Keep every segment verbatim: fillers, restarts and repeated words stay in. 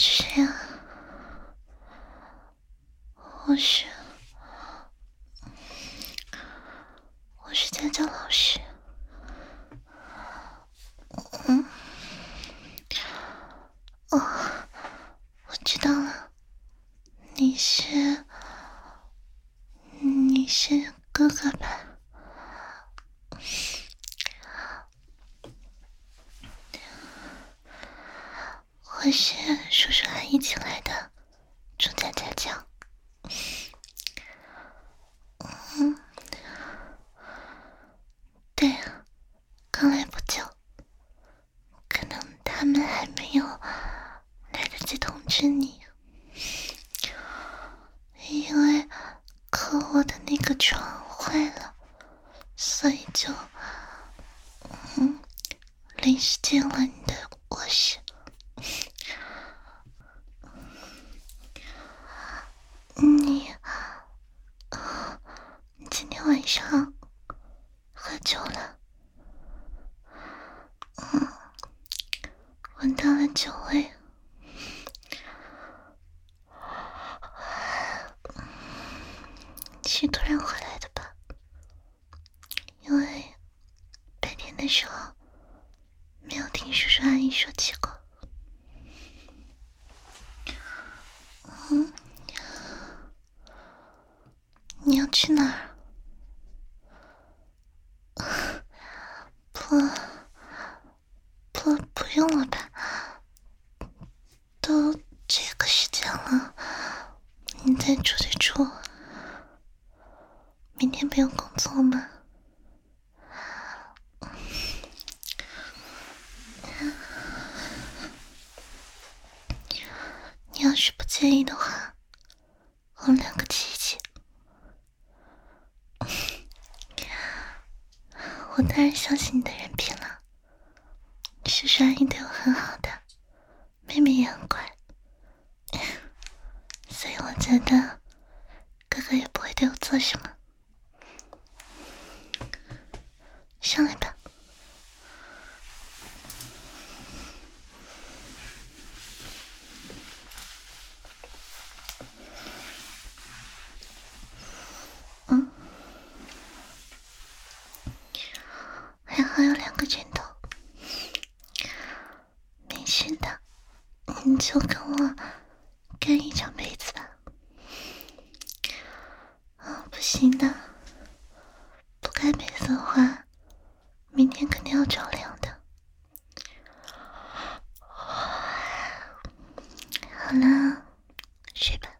是谁啊？我是我是家教老师。嗯，哦，我知道了，你是你是哥哥吧？我是叔叔阿姨请来的，住在家教。嗯，对，刚来不久，可能他们还没有来得及通知你，因为可我的那个床坏了，所以就嗯临时进了你的卧室。你你今天晚上喝酒了？嗯，闻到了酒味。是突然回来的吧？因为白天的时候没有听叔叔阿姨说起过。嗯，你要去哪儿？不不不用了吧，都这个时间了，你再住就住，明天不用工作吗？你要是不介意的话，我们两个骑一骑。我当然相信你的人品了，叔叔阿姨对我很好的，妹妹也很乖，所以我觉得哥哥也不会对我做什么。上来吧。嗯，还好有两个枕头，没事的，你就跟我盖一张被子吧。啊、哦，不行的，不盖被子的话，明天肯定要着凉的。好了，睡吧。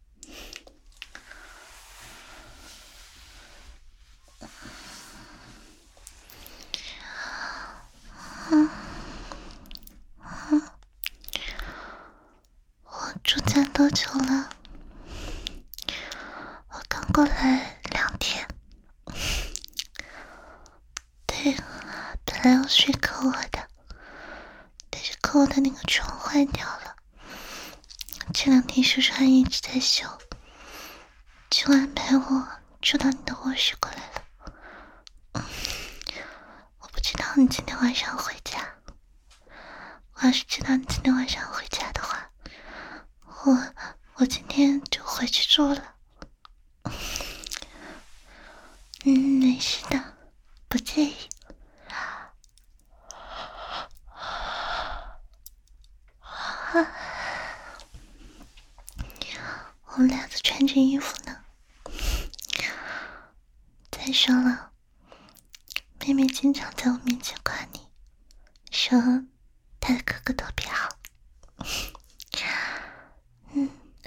嗯嗯，我住家多久了？我刚过来两天。对，本来要睡可我的，但是可我的那个床坏掉了。这两天叔叔还一直在修，就安排我住到你的卧室过来了。嗯，我不知道你今天晚上回家。我要是知道你今天晚上回家的话，我我今天就回去住了。嗯，没事的，不介意。我们俩都穿着衣服呢。再说了，妹妹经常在我面前夸你，说她的哥哥特别好。嗯，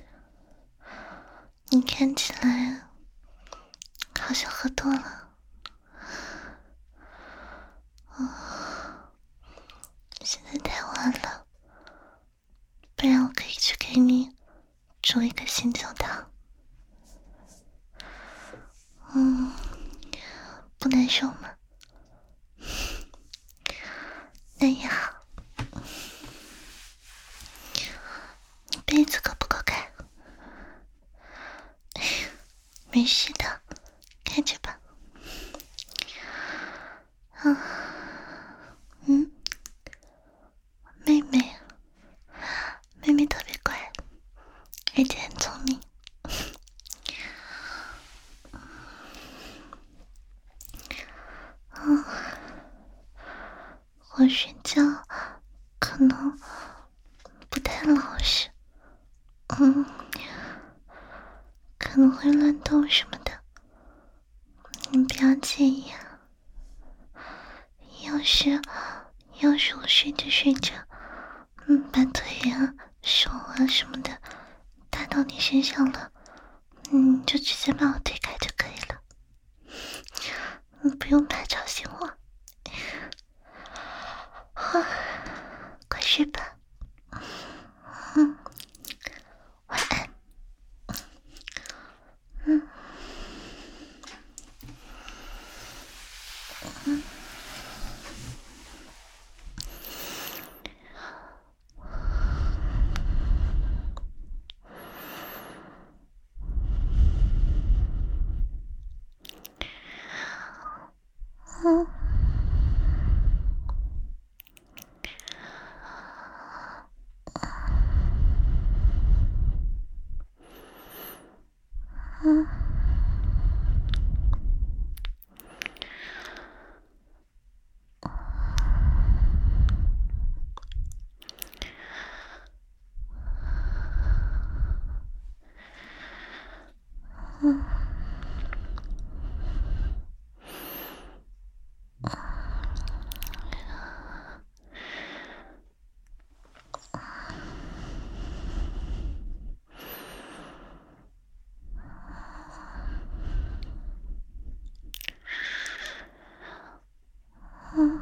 你看起来好像喝多了。哦，现在太晚了，不然我可以去给你煮一个醒酒汤。嗯，不难受吗？那也好。你被子可不可盖？没事的，盖着吧。啊，嗯，妹妹，妹妹特别我睡觉可能不太老实，嗯，可能会乱动什么的，你不要介意啊。要是要是我睡着睡着，嗯，把腿啊、手啊什么的搭到你身上了，嗯，就直接把我推开就可以了，你不用怕吵醒我。快睡吧，嗯，晚安，嗯，嗯。嗯，嗯，嗯，嗯，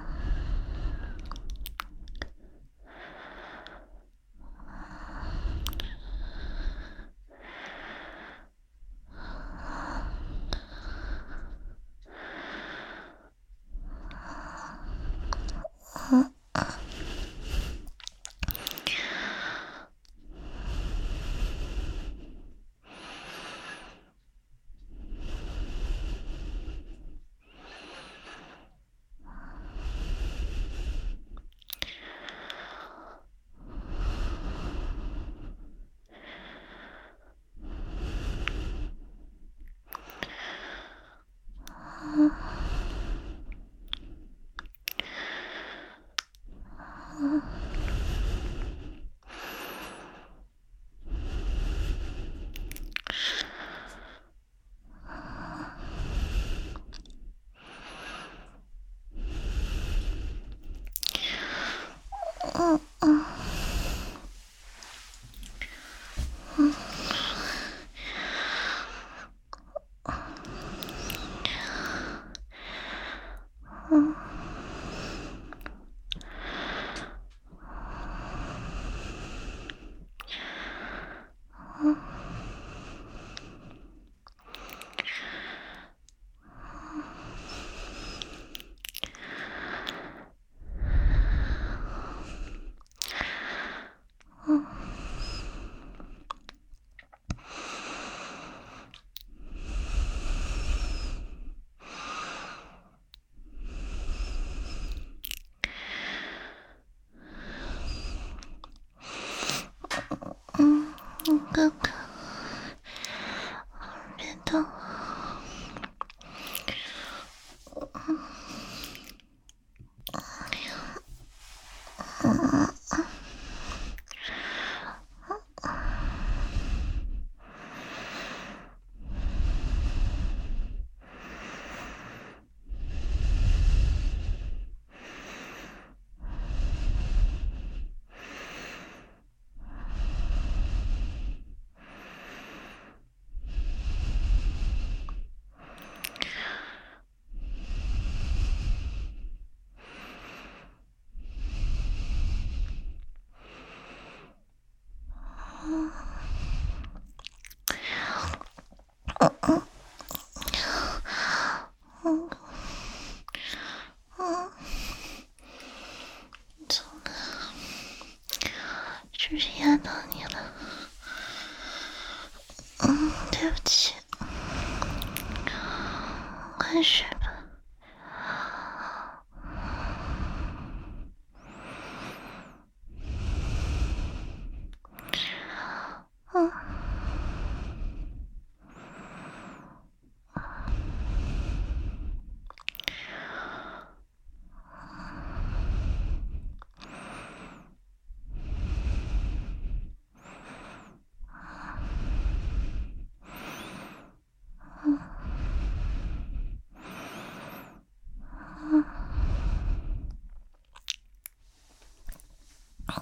嗯，嗯，嗯，嗯，哥哥，别动。嗯，嗯，怎么了？是不是压到你了？嗯，对不起，快睡吧。嗯，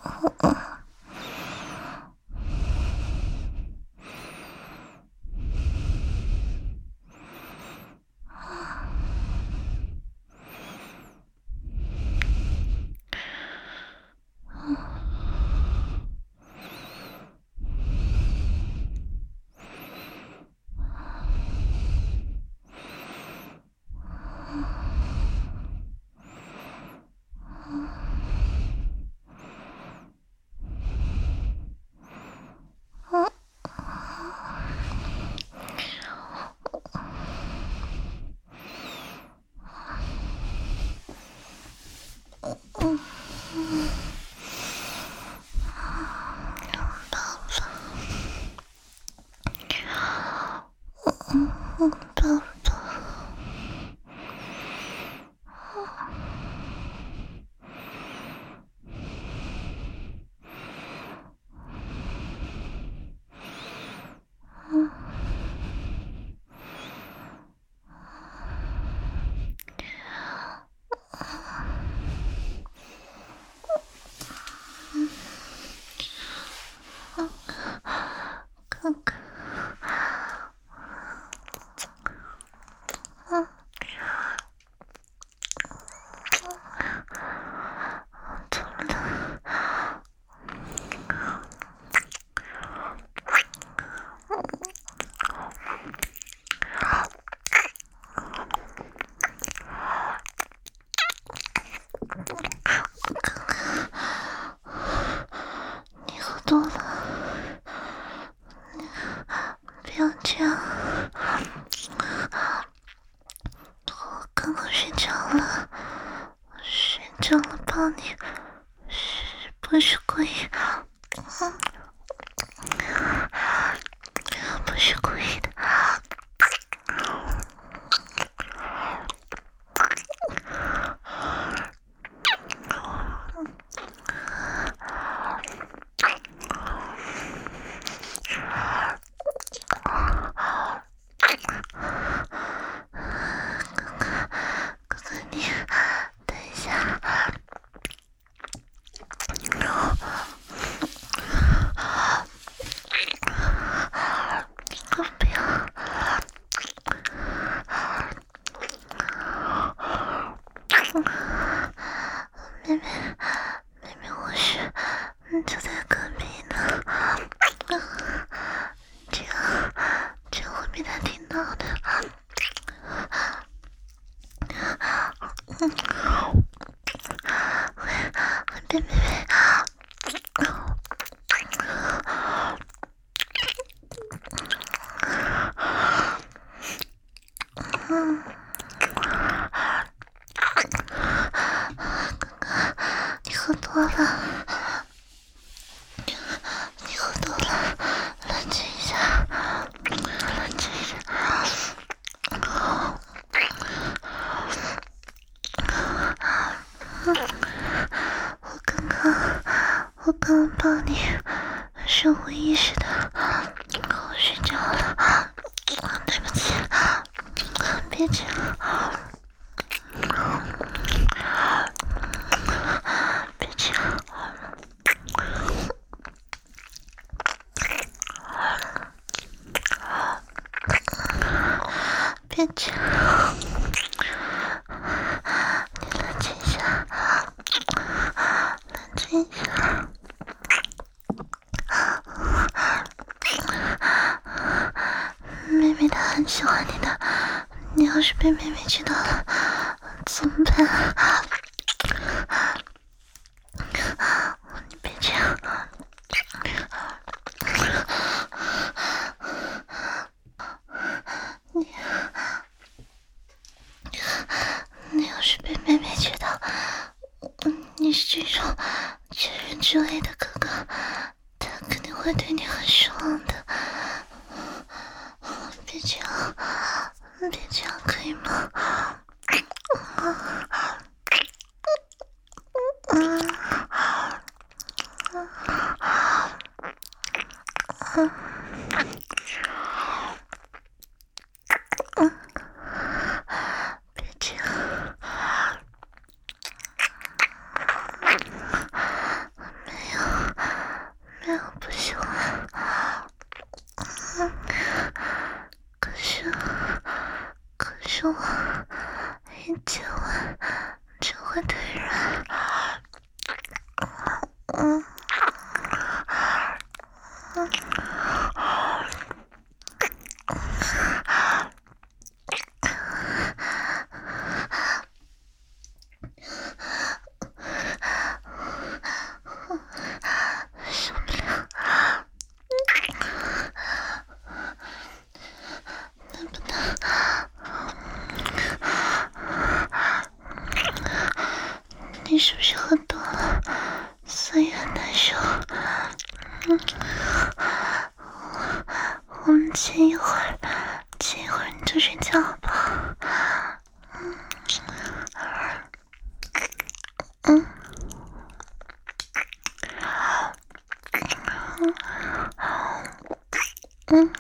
没有， 你是不是喝多了，所以很难受？嗯，我们亲一会儿，亲一会儿你就睡觉吧。嗯嗯嗯。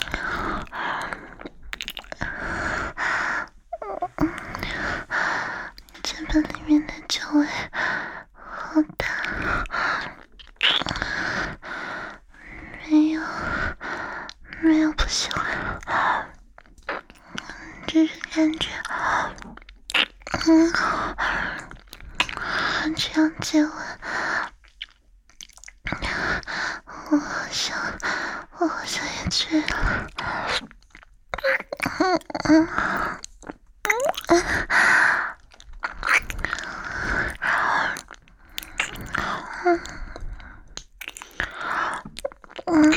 嘴巴里面的酒味好大，没有没有不喜欢，只是感觉嗯这样接吻我好像我好像也醉了。嗯嗯嗯嗯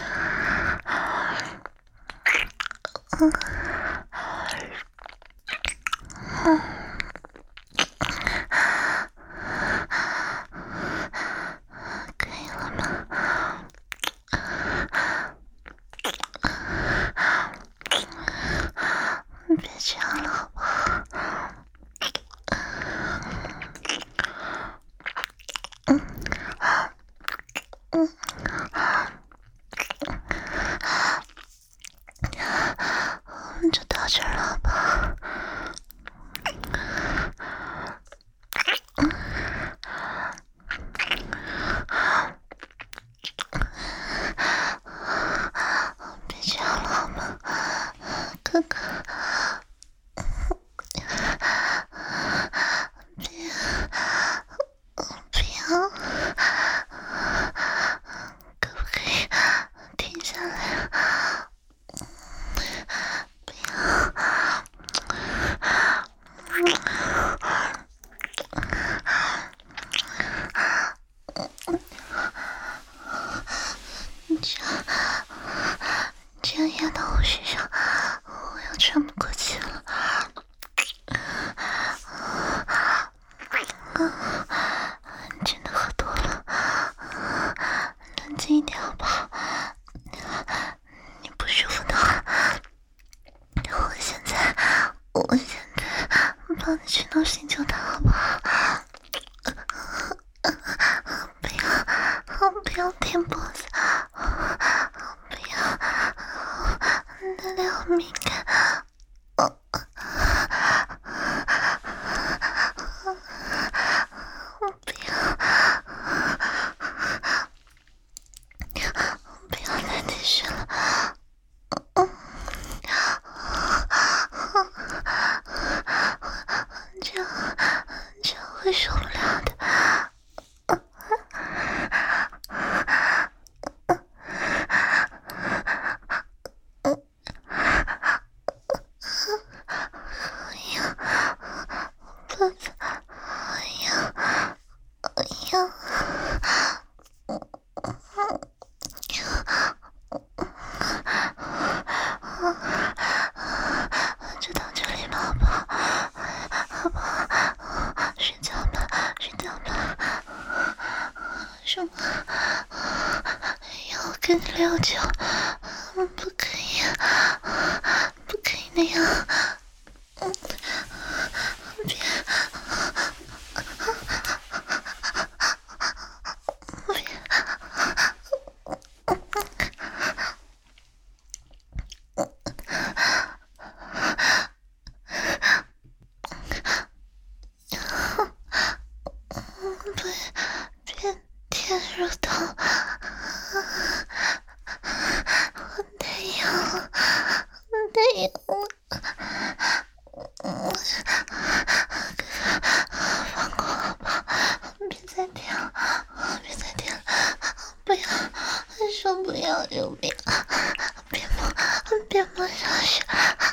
嗯嗯，可以了吗？别这样了，好不好？嗯嗯。我们就到这儿了吧？别这样了好吗，哥哥？别不要，可不可以停下来？不要。你这样这样压到我身上，我要喘不过气了。你真的喝多了，冷静一点好不好？你不舒服的话，我现在我现在帮你去弄醒酒汤好不好？不要不要舔脖子，不要，那里好敏感。不要不要再继续了。这样这样会受不了的。哎呀，脖子，哎呀，哎呀，就到这里吧，好不好？好不好？睡觉吧，睡觉吧。什么？要我跟你聊酒？不可以，不可以那样。嗯，别，别。不，别舔乳头，我太痒了，我太痒了。嗯，放过我吧，别再舔了，别再舔了，不要，说不要就不要，别摸，别摸上去。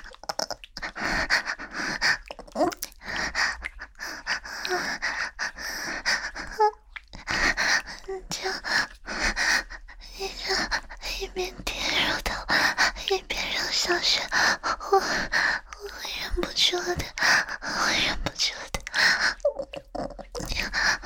嗯。就一个一边舔乳头一边揉小穴，我我会忍不住的，我会忍不住的。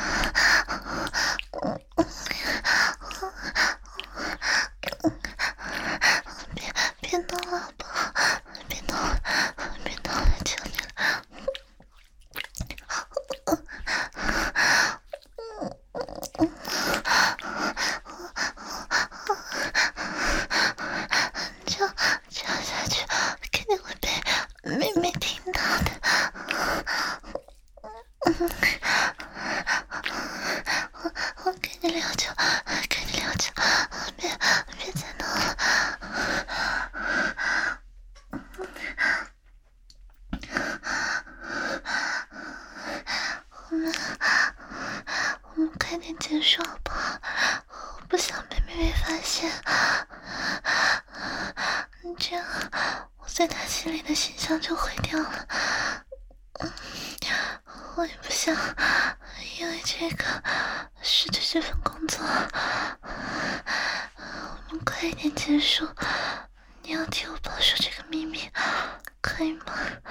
我们快点结束好不好？我不想被妹妹发现，这样我在她心里的形象就毁掉了。我也不想因为这个失去这份工作。我们快一点结束，你要替我保守这个秘密，可以吗？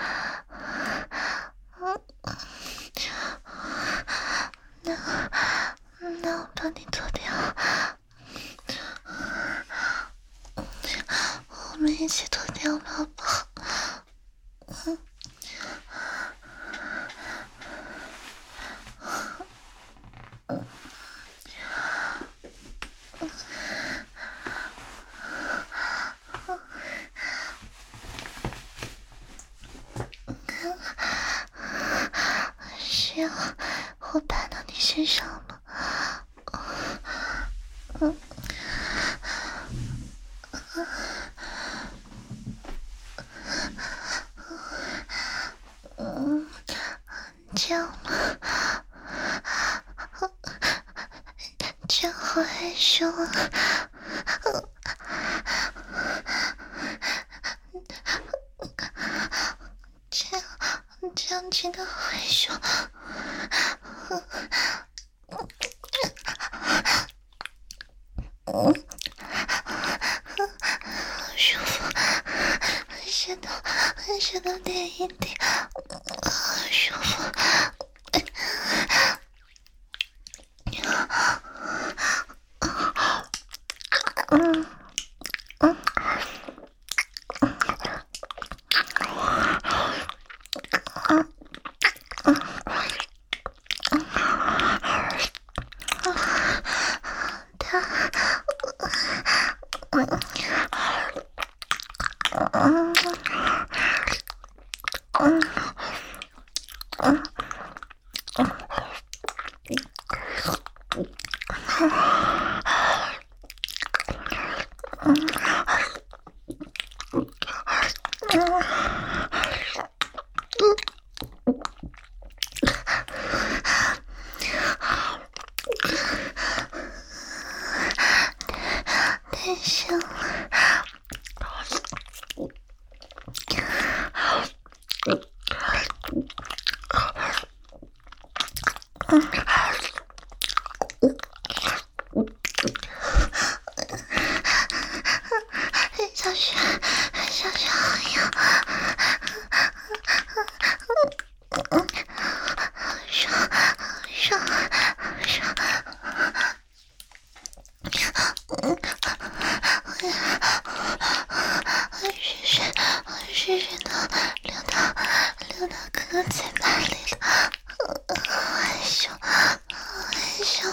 那那我帮你脱掉，我们一起脱掉吧，好不好？嗯。是要我爬到你身上吗？嗯。嗯，这样吗？这样好害羞啊！这样，这样真的好害羞。嗯，好舒服，舌头，舌头点一点，好舒服。嗯嗯太香了。小雪，小雪好痒，爽爽爽！水水水水都流到流到哥哥嘴巴里了，好害羞，好害羞。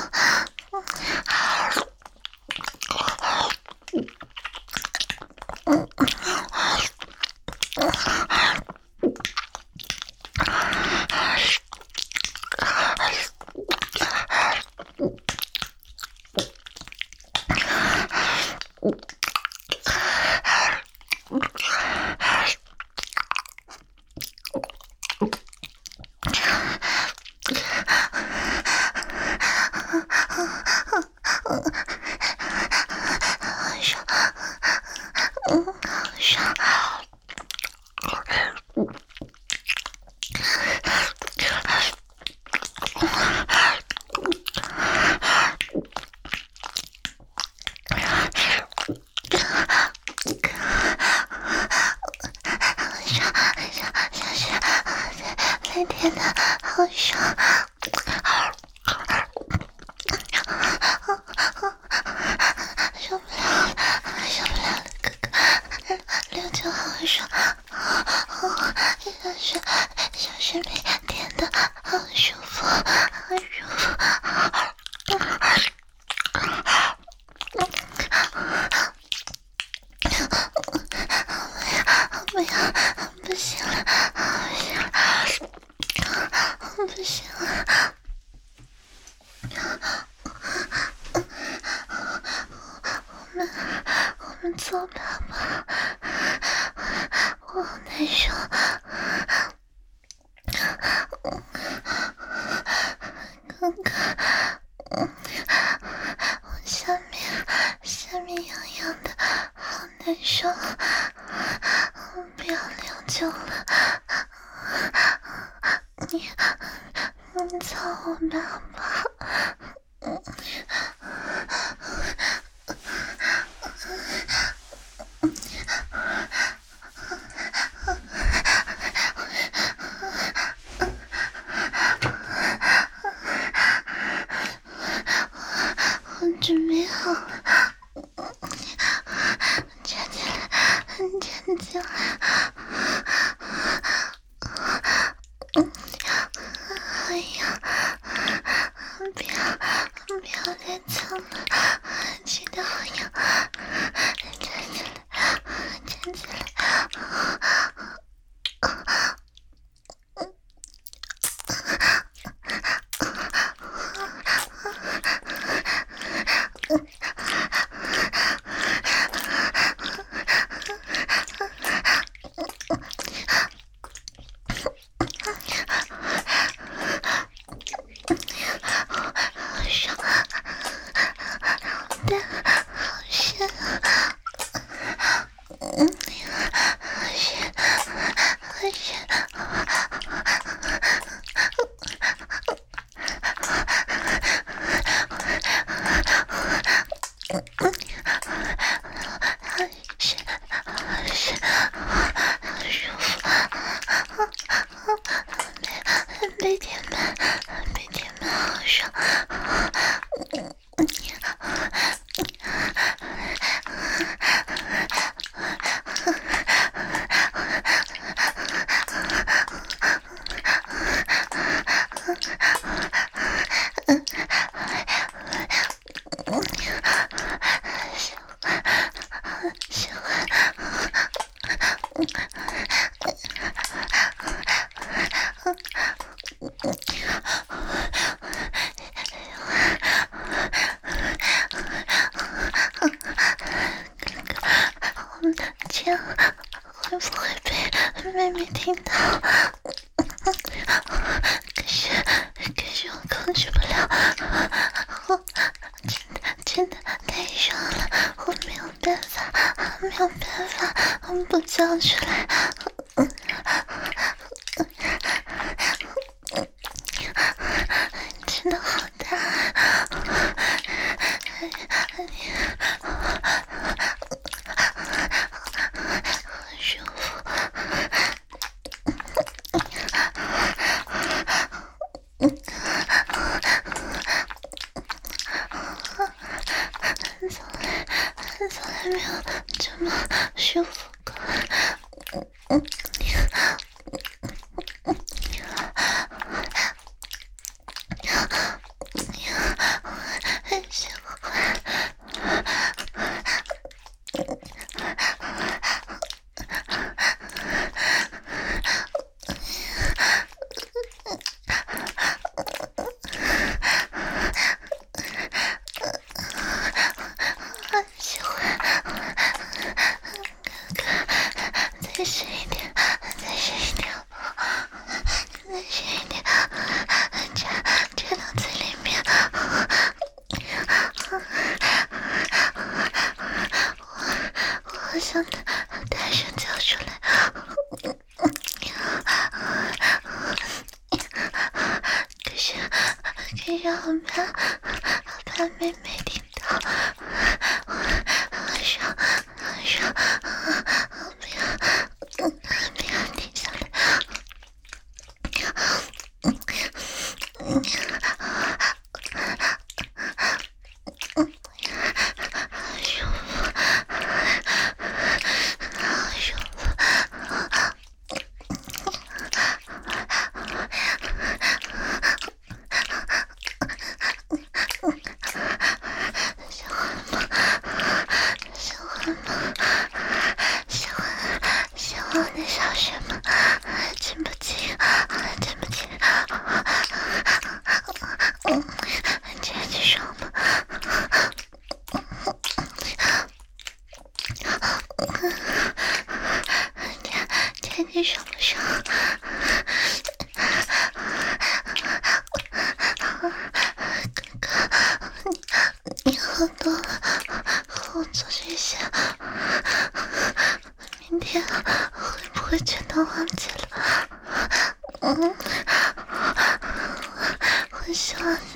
天哪，好爽！受不了了，受不了了，哥哥，六九好爽！小雪，小雪妹甜的好舒服，好舒服！不要，不行了，不行了！不行了，我们我们走吧吧，我好难受。 嗯，我下面下面痒痒的，好难受，不要留久了，你你操我妈吧，嗯。我准备好了，站起来，站起来，哎呀，不要不要再蹭了，记得好痒，站起来，站起来。被点满，被点满，好爽！喜欢，这样会不会被妹妹听到？可是，可是我控制不了，我真的真的太爽了，我没有办法，没有办法，我不叫出来。真的好大，好舒服。从来从来没有这么舒服过。很喜欢。喜欢，哥哥，再深一点，再深一点，好不好？再深一点，插插到嘴里面。我我好想大声叫出来。可是可是好怕，好怕妹妹听到。好爽，好爽，不要，不要停下来。好舒服，好舒服。喜欢吗？喜欢吗？喜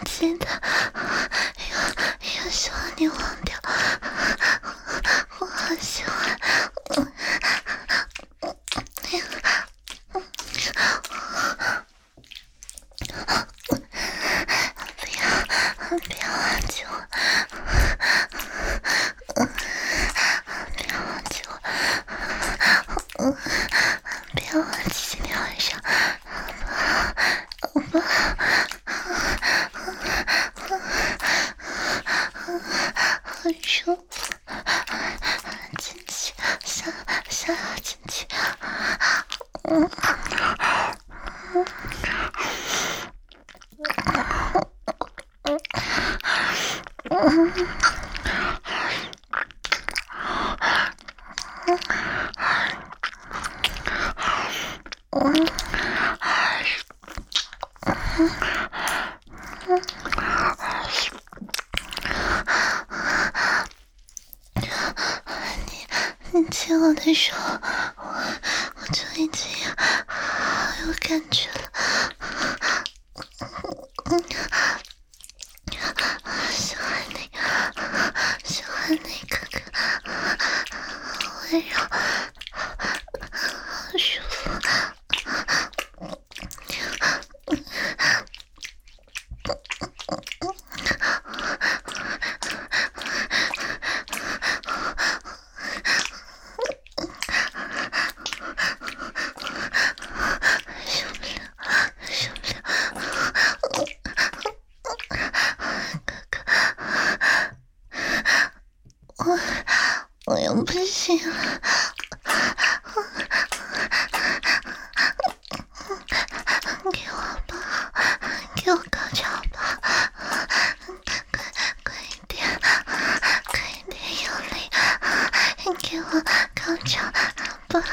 记得要要希望你忘掉，我好喜欢。不要忘记我，不要忘记我，不要忘记今天晚上，好不好？好舒服，进去，想想要进去，嗯。你你牵我的手，我我就已经好有感觉了。喜欢你，喜欢你哥哥，温柔，好舒服。我又不行了，给我吧，给我高潮吧，快快一点，快一点用力，给我高潮吧。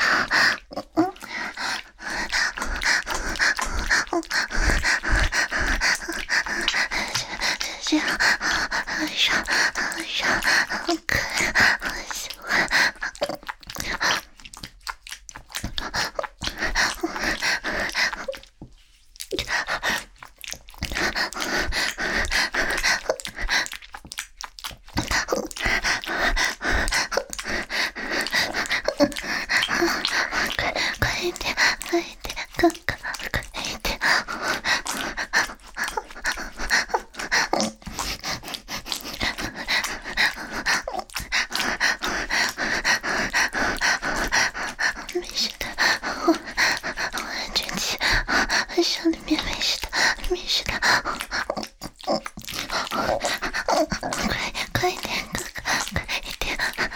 这样好爽，好爽，好可爱，好喜欢。快快一点，快一点，哥哥，快一点。没事的，我我安全期，手里面没事的，没事的。快快一点，哥哥，快一点。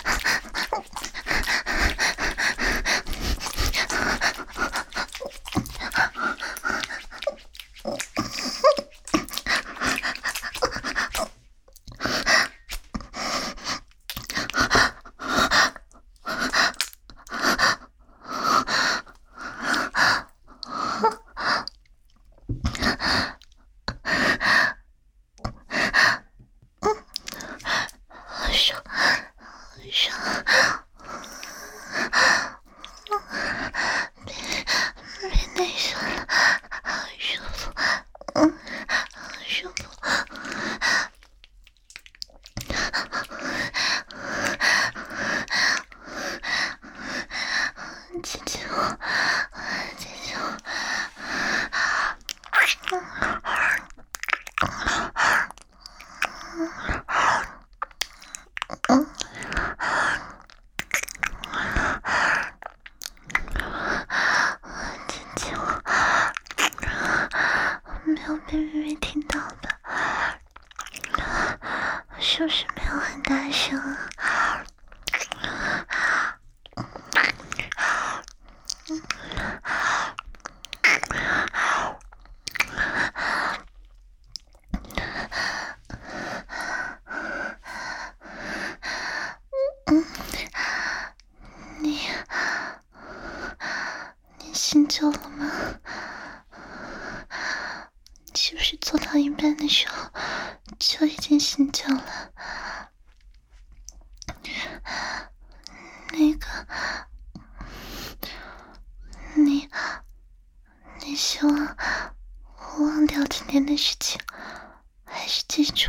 姐姐我，姐姐我，嗯，姐姐我，没有被妹妹听到吧？是不是没有很大声啊？嗯，你你醒酒了吗？是不是做到一半的时候就已经醒酒了？那个，你你希望我忘掉今天的事情， 记住，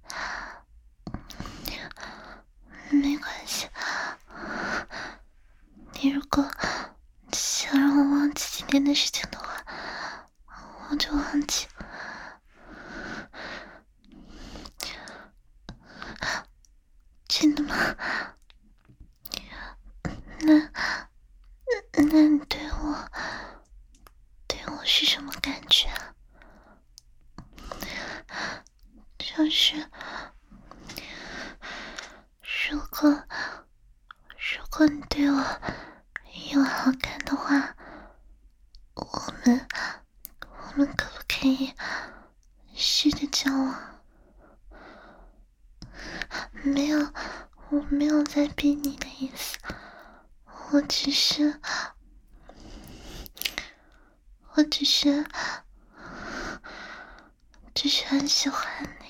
没关系。你如果想让我忘记今天的事情的话，我就忘记。真的吗？那那你对我对我是什么感觉啊？就是如果如果你对我有好感的话，我们我们可不可以试着交往？没有，我没有在逼你的意思，我只是我只是只是很喜欢